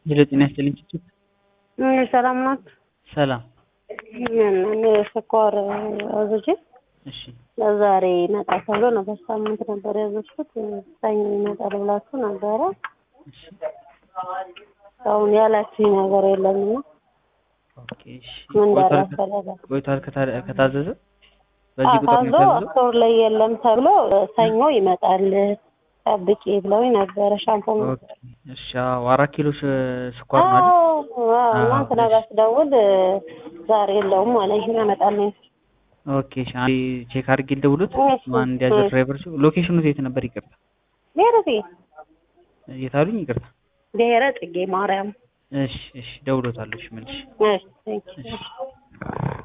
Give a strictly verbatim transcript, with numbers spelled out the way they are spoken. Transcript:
ሄሎ ጤና ይስጥልኝ ጭጭ ሰላም ናት። ሰላም እኔ ስኳር አዝዤ እሺ ለዛሬ ይመጣል ተብሎ ነው በሳምንት ነበር ያዘዝኩት። ሰኞ ይመጣል ብላችሁ ነበረ። እሺ አሁን ያላችሁኝ ነገር የለምና ኦኬ እሺ ምን ቆይቷል ደረሰ? ቆይቷል ከታዘዘ በዚህ ቁጥር ነው አዎ የታዘዘው? ስቶር ላይ የለም ተብሎ ሰኞ ይመጣል ጠብቂ ብለውኝ ነበረ። ሻምፖ ኦኬ እሺ አዎ አራት ኪሎ ስኳር ነው አይደል? አዎ እናንተ ጋር ስደውል ዛሬ የለውም ማለት ይመጣል ነው። ኦኬ እሺ አንዴ ቼክ አድርጌ ልደውልት ማን እንዲያዘ ድራይቨር ሎኬሽኑ የት ነበር? ይቅርታ ብሔረ የት አሉኝ? ይቅርታ ብሔረ ጽጌ ማርያም። እሺ እሺ ደውሎታለሽ መልሽ። እሺ